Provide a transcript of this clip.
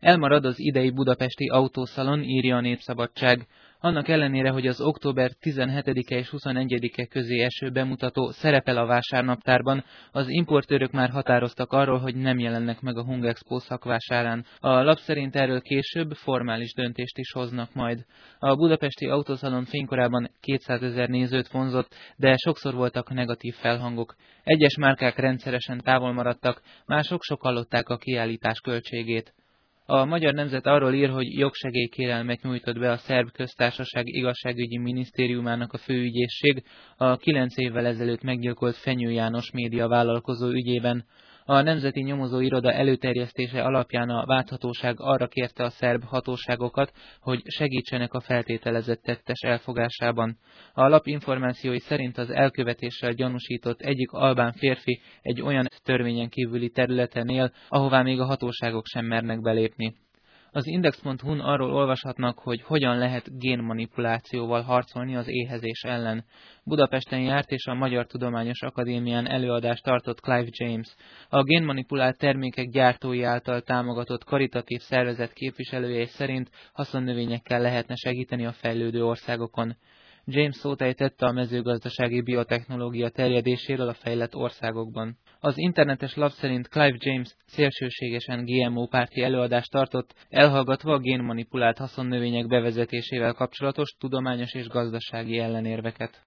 Elmarad az idei budapesti autószalon, írja a Népszabadság. Annak ellenére, hogy az október 17-e és 21-e közé eső bemutató szerepel a vásárnaptárban, az importőrök már határoztak arról, hogy nem jelennek meg a Hungexpo szakvásárán. A lap szerint erről később formális döntést is hoznak majd. A budapesti autószalon fénykorában 200 000 nézőt vonzott, de sokszor voltak negatív felhangok. Egyes márkák rendszeresen távol maradtak, mások sok hallották a kiállítás költségét. A Magyar Nemzet arról ír, hogy jogsegélykérelmet nyújtott be a Szerb Köztársaság igazságügyi minisztériumának a főügyészség a 9 évvel ezelőtt meggyilkolt Fenyő János médiavállalkozó ügyében. A Nemzeti Nyomozó Iroda előterjesztése alapján a vádhatóság arra kérte a szerb hatóságokat, hogy segítsenek a feltételezett tettes elfogásában. A lap információi szerint az elkövetéssel gyanúsított egyik albán férfi egy olyan törvényen kívüli területen él, ahová még a hatóságok sem mernek belépni. Az Index.hu-n arról olvashatnak, hogy hogyan lehet génmanipulációval harcolni az éhezés ellen. Budapesten járt és a Magyar Tudományos Akadémián előadást tartott Clive James. A génmanipulált termékek gyártói által támogatott karitatív szervezet képviselője szerint haszonnövényekkel lehetne segíteni a fejlődő országokon. James szót ejtett a mezőgazdasági biotechnológia terjedéséről a fejlett országokban. Az internetes lap szerint Clive James szélsőségesen GMO-párti előadást tartott, elhallgatva a génmanipulált haszonnövények bevezetésével kapcsolatos tudományos és gazdasági ellenérveket.